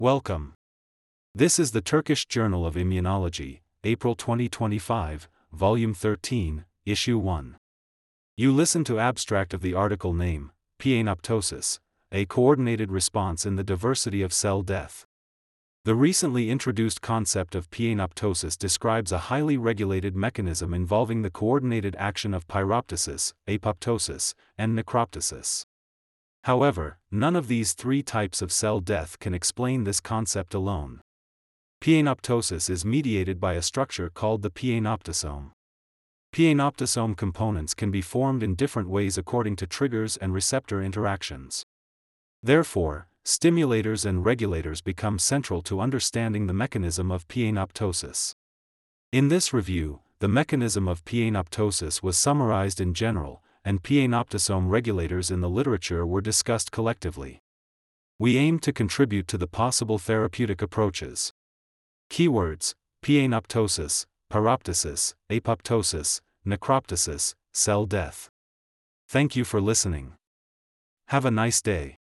Welcome. This is the Turkish Journal of Immunology, April 2025, Volume 13, Issue 1. You listen to abstract of the article name, Pianoptosis, a coordinated response in the diversity of cell death. The recently introduced concept of pianoptosis describes a highly regulated mechanism involving the coordinated action of pyroptosis, apoptosis, and necroptosis. However, none of these three types of cell death can explain this concept alone. Pianoptosis is mediated by a structure called the pianoptosome. Pianoptosome components can be formed in different ways according to triggers and receptor interactions. Therefore, stimulators and regulators become central to understanding the mechanism of pianoptosis. In this review, the mechanism of pianoptosis was summarized in general, and pianoptosome regulators in the literature were discussed collectively. We aim to contribute to the possible therapeutic approaches. Keywords: pianoptosis, pyroptosis, apoptosis, necroptosis, cell death. Thank you for listening. Have a nice day.